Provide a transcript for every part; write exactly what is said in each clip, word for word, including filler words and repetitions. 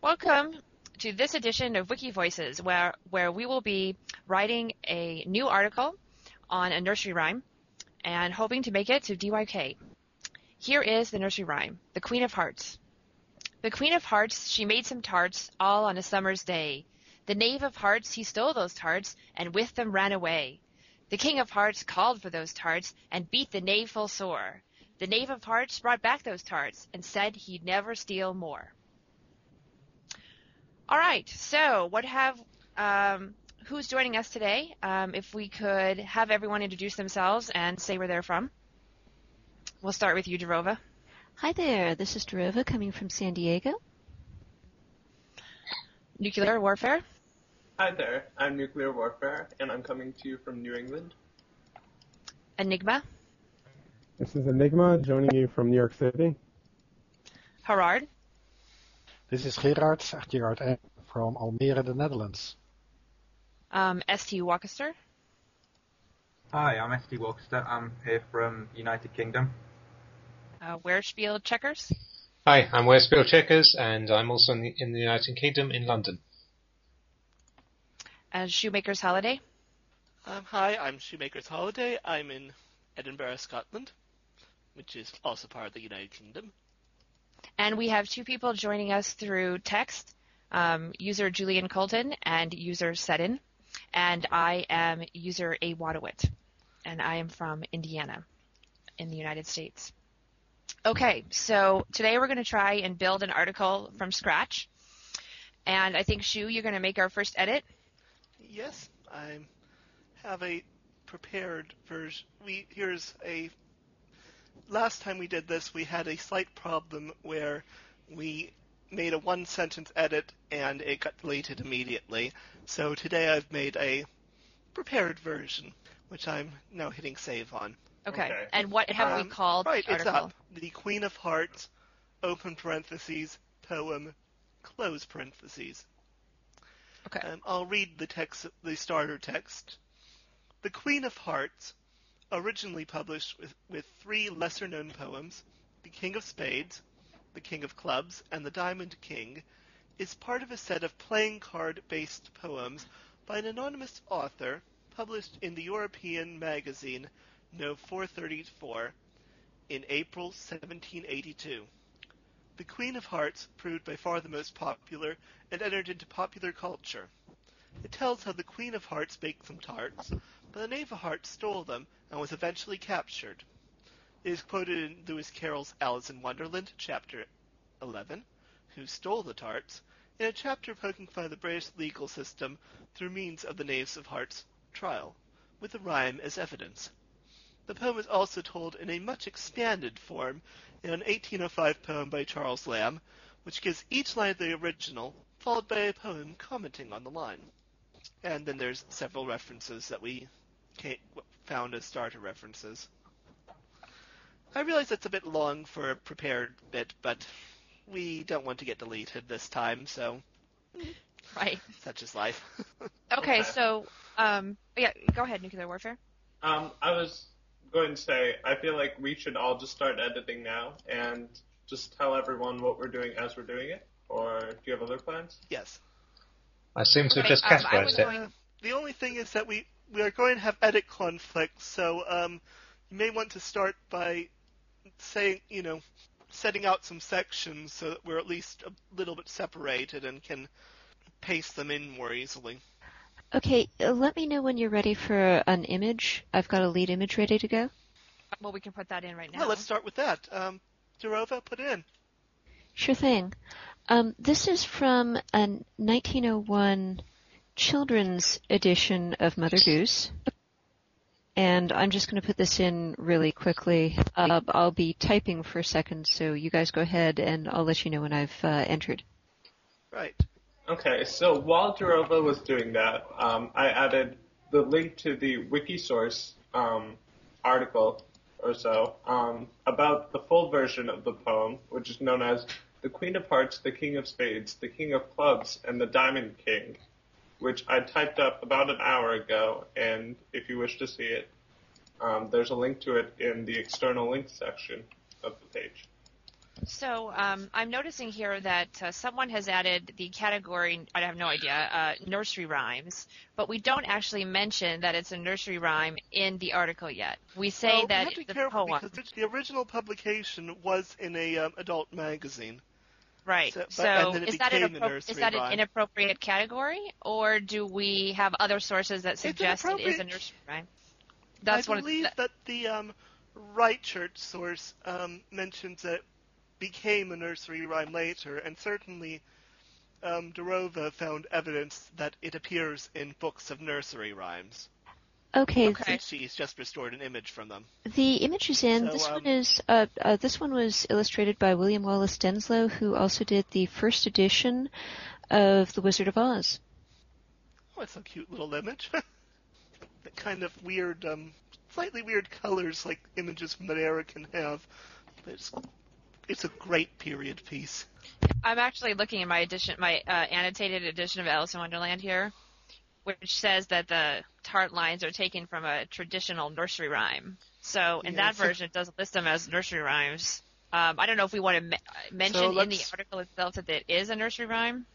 Welcome to this edition of Wiki Voices, where, where we will be writing a new article on a nursery rhyme and hoping to make it to D Y K. Here is the nursery rhyme, The Queen of Hearts. The Queen of Hearts, she made some tarts all on a summer's day. The Knave of Hearts, he stole those tarts and with them ran away. The King of Hearts called for those tarts and beat the knave full sore. The Knave of Hearts brought back those tarts and said he'd never steal more. All right, so what have, um, who's joining us today? Um, if we could have everyone introduce themselves and say where they're from. We'll start with you, Darova. Hi there, this is Darova coming from San Diego. Nuclear Warfare. Hi there, I'm Nuclear Warfare, and I'm coming to you from New England. Enigma. This is Enigma, joining you from New York City. Gerard. This is Gerard, Gerard M. from Almere, the Netherlands. Um, S T Walkester. Hi, I'm S T Walkester. I'm here from United Kingdom. Uh, Werespiel Checkers. Hi, I'm Werespiel Checkers, and I'm also in the, in the United Kingdom, in London. And Shoemaker's Holiday. Um, hi, I'm Shoemaker's Holiday. I'm in Edinburgh, Scotland, which is also part of the United Kingdom. And we have two people joining us through text, um, user Julian Colton and user Sedin. And I am user A. Wadowit, and I am from Indiana in the United States. Okay, so today we're going to try and build an article from scratch. And I think, Shu, you're going to make our first edit. Yes, I have a prepared version. We, here's a... Last time we did this, we had a slight problem where we made a one-sentence edit and it got deleted immediately. So today I've made a prepared version, which I'm now hitting save on. Okay, Okay. and what have Um, we called Right, the it's article? up. The Queen of Hearts, open parentheses, poem, close parentheses. Okay. Um, I'll read the text, the starter text. The Queen of Hearts, originally published with, with three lesser-known poems, The King of Spades, The King of Clubs, and The Diamond King, is part of a set of playing card-based poems by an anonymous author published in the European magazine No four thirty-four in April seventeen eighty-two. The Queen of Hearts proved by far the most popular and entered into popular culture. It tells how the Queen of Hearts baked some tarts, but the Knave of Hearts stole them and was eventually captured. It is quoted in Lewis Carroll's Alice in Wonderland, chapter eleven, Who Stole the Tarts, in a chapter poking fun at the British legal system through means of the Knaves of Hearts trial, with the rhyme as evidence. The poem is also told in a much expanded form in an eighteen oh five poem by Charles Lamb, which gives each line of the original, followed by a poem commenting on the line. And then there's several references that we found as starter references. I realize that's a bit long for a prepared bit, but we don't want to get deleted this time, so Right. such is life. Okay, Okay. so, um, yeah, go ahead, Nuclear Warfare. Um, I was going to say, I feel like we should all just start editing now and just tell everyone what we're doing as we're doing it, or do you have other plans? Yes. I seem to have Okay, just um, I was categorized it. going... The only thing is that we, we are going to have edit conflicts, so um, you may want to start by saying, you know, setting out some sections so that we're at least a little bit separated and can paste them in more easily. Okay, uh, let me know when you're ready for an image. I've got a lead image ready to go. Well, we can put that in right now. Well, let's start with that. Um, Darova, put it in. Sure thing. Um, this is from a nineteen oh one children's edition of Mother Goose. And I'm just going to put this in really quickly. Uh, I'll be typing for a second, so you guys go ahead and I'll let you know when I've uh, entered. Right. Okay, so while Darova was doing that, um, I added the link to the Wikisource um, article or so um, about the full version of the poem, which is known as The Queen of Hearts, the King of Spades, the King of Clubs, and the Diamond King, which I typed up about an hour ago, and if you wish to see it, um, there's a link to it in the external links section of the page. So um, I'm noticing here that uh, someone has added the category, I have no idea, uh, nursery rhymes, but we don't actually mention that it's a nursery rhyme in the article yet. We say well, that you have to be it's a careful poem. because the original publication was in a um, adult magazine. Right. So, but, So, and then it is that, an, became a appro- nursery is that an rhyme. inappropriate category, or do we have other sources that suggest it is a inappropriate. nursery rhyme? That's I one of believe the, that the um, Right Church source um, mentions that it became a nursery rhyme later, and certainly um, Derova found evidence that it appears in books of nursery rhymes. Okay, Okay. She's just restored an image from them. the image is in. So, this um, one is. Uh, uh, this one was illustrated by William Wallace Denslow, who also did the first edition of The Wizard of Oz. Oh, it's a cute little image. The kind of weird, um, slightly weird colors like images from that era can have. But it's, it's a great period piece. I'm actually looking at my edition, my uh, annotated edition of Alice in Wonderland here, which says that the tart lines are taken from a traditional nursery rhyme. So in that Yes. version, it does list them as nursery rhymes. Um, I don't know if we want to me- mention So in the let's- article itself that it is a nursery rhyme.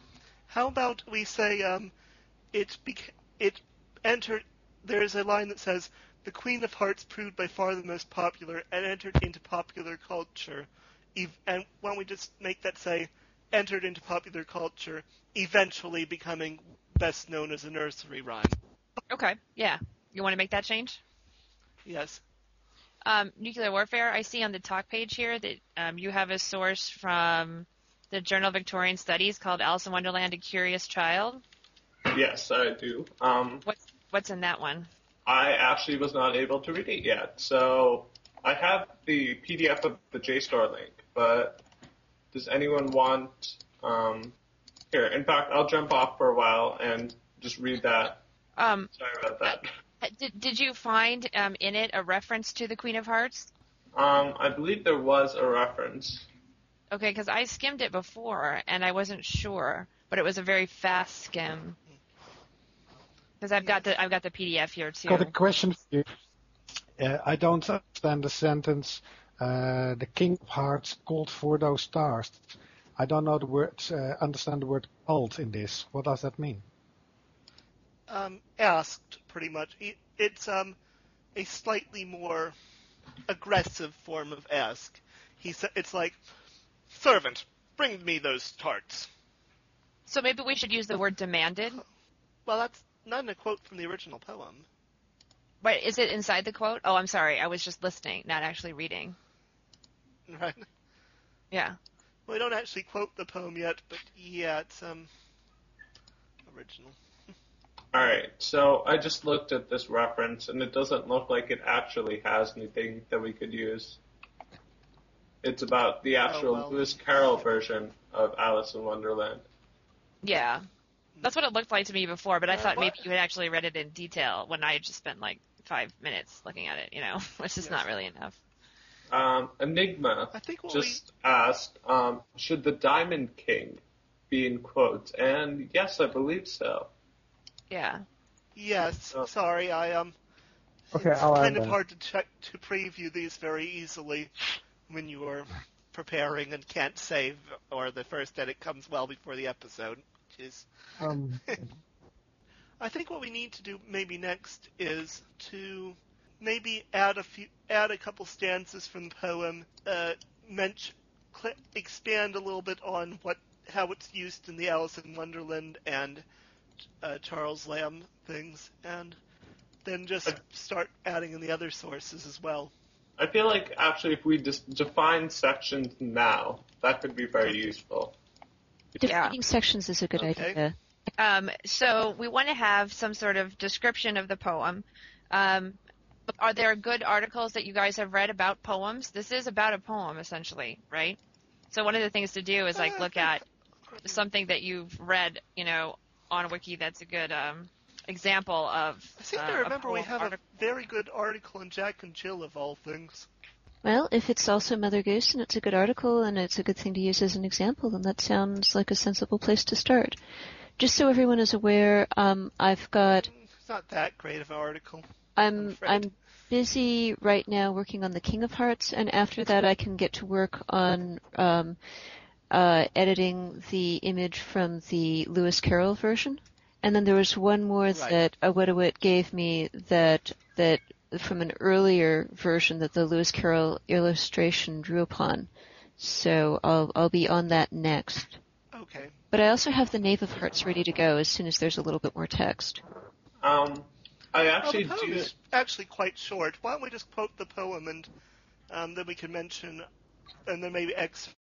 How about we say um, it bec- it entered. There is a line that says, "The Queen of Hearts proved by far the most popular and entered into popular culture." Ev- and why don't we just make that say, "Entered into popular culture," eventually becoming best known as a nursery rhyme. Okay, yeah. You want to make that change? Yes. Um, nuclear warfare, I see on the talk page here that um, you have a source from the Journal of Victorian Studies called Alice in Wonderland, A Curious Child. Yes, I do. Um, What's, what's in that one? I actually was not able to read it yet, so I have the P D F of the JSTOR link, but does anyone want, um, here, in fact, I'll jump off for a while and just read that. Um, Sorry about that. did, did you find um, in it a reference to the Queen of Hearts? Um, I believe there was a reference. Okay, because I skimmed it before and I wasn't sure, but it was a very fast skim. Because I've got the I've got the P D F here too. Got a question for you. Uh, I don't understand the sentence, uh, the King of Hearts called for those stars. I don't know the word, uh, understand the word called in this. What does that mean? Um, asked, pretty much. It, it's um, a slightly more aggressive form of ask. He sa- It's like, "Servant, bring me those tarts." So maybe we should use the word demanded. Well, that's not in a quote from the original poem. Wait, is it inside the quote? Oh, I'm sorry. I was just listening, not actually reading. Right? Yeah. Well, we don't actually quote the poem yet, but yeah, it's um original. Alright, so I just looked at this reference, and it doesn't look like it actually has anything that we could use. It's about the actual Oh, well. Lewis Carroll version of Alice in Wonderland. Yeah. That's what it looked like to me before, but I Uh, thought maybe what? you had actually read it in detail when I had just spent like five minutes looking at it, you know, which is Yes. not really enough. Um, Enigma I think what just asked, um, should the Diamond King be in quotes? And yes, I believe so. Yeah. we yes, Oh. sorry, I um Okay, it's I'll add kind of that. hard to check to preview these very easily when you are preparing and can't save, or the first edit comes well before the episode, which is Um, I think what we need to do maybe next is to maybe add a few, add a couple stanzas from the poem, uh, mention, cl- expand a little bit on what how it's used in the Alice in Wonderland and uh, Charles Lamb things, and then just start adding in the other sources as well. I feel like actually if we just define sections now, that could be very useful. Defining sections is a good Okay. idea. Um, so we want to have some sort of description of the poem. Um, are there good articles that you guys have read about poems? This is about a poem, essentially, right? So one of the things to do is like look at something that you've read, you know, on Wiki that's a good um, example of. I seem uh, to a remember we poem have article. a very good article in Jack and Jill of all things. Well, if it's also Mother Goose and it's a good article and it's a good thing to use as an example, then that sounds like a sensible place to start. Just so everyone is aware, um, I've got It's not that great of an article. I'm afraid. I'm busy right now working on the King of Hearts, and after that I can get to work on um, uh, editing the image from the Lewis Carroll version. And then there was one more Right. that Awedawit gave me that that from an earlier version that the Lewis Carroll illustration drew upon. So I'll I'll be on that next. Okay. But I also have the Knave of Hearts ready to go as soon as there's a little bit more text. Um, I Well, actually the poem do. is actually quite short. Why don't we just quote the poem and um, then we can mention, and then maybe X